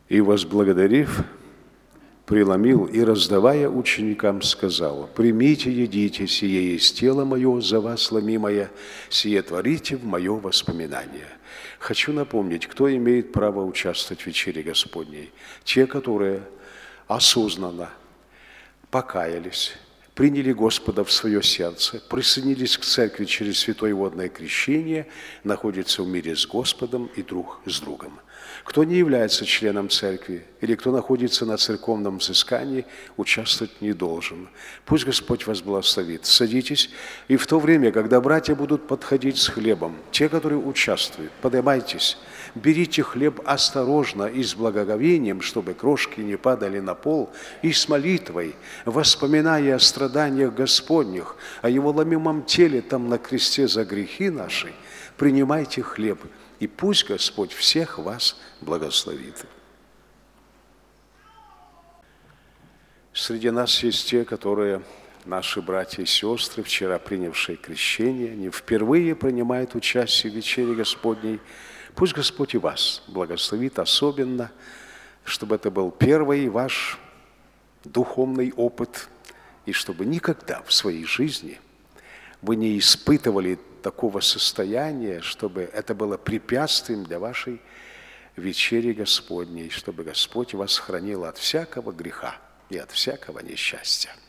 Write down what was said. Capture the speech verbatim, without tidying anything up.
И, возблагодарив, преломил и, раздавая ученикам, сказал: «Примите, едите, сие есть тело мое, за вас ломимое, сие творите в мое воспоминание». Хочу напомнить, кто имеет право участвовать в вечере Господней. Те, которые осознанно покаялись, приняли Господа в свое сердце, присоединились к церкви через святое водное крещение, находятся в мире с Господом и друг с другом. Кто не является членом церкви или кто находится на церковном взыскании, участвовать не должен. Пусть Господь вас благословит. Садитесь, и в то время, когда братья будут подходить с хлебом, те, которые участвуют, поднимайтесь, берите хлеб осторожно и с благоговением, чтобы крошки не падали на пол, и с молитвой, воспоминая о страданиях Господних, о Его ломимом теле там на кресте за грехи наши, принимайте хлеб, и пусть Господь всех вас благословит. Среди нас есть те, которые, наши братья и сестры, вчера принявшие крещение, не впервые принимают участие в вечере Господней. Пусть Господь и вас благословит особенно, чтобы это был первый ваш духовный опыт, и чтобы никогда в своей жизни вы не испытывали такого состояния, чтобы это было препятствием для вашей вечери Господней, чтобы Господь вас хранил от всякого греха и от всякого несчастья.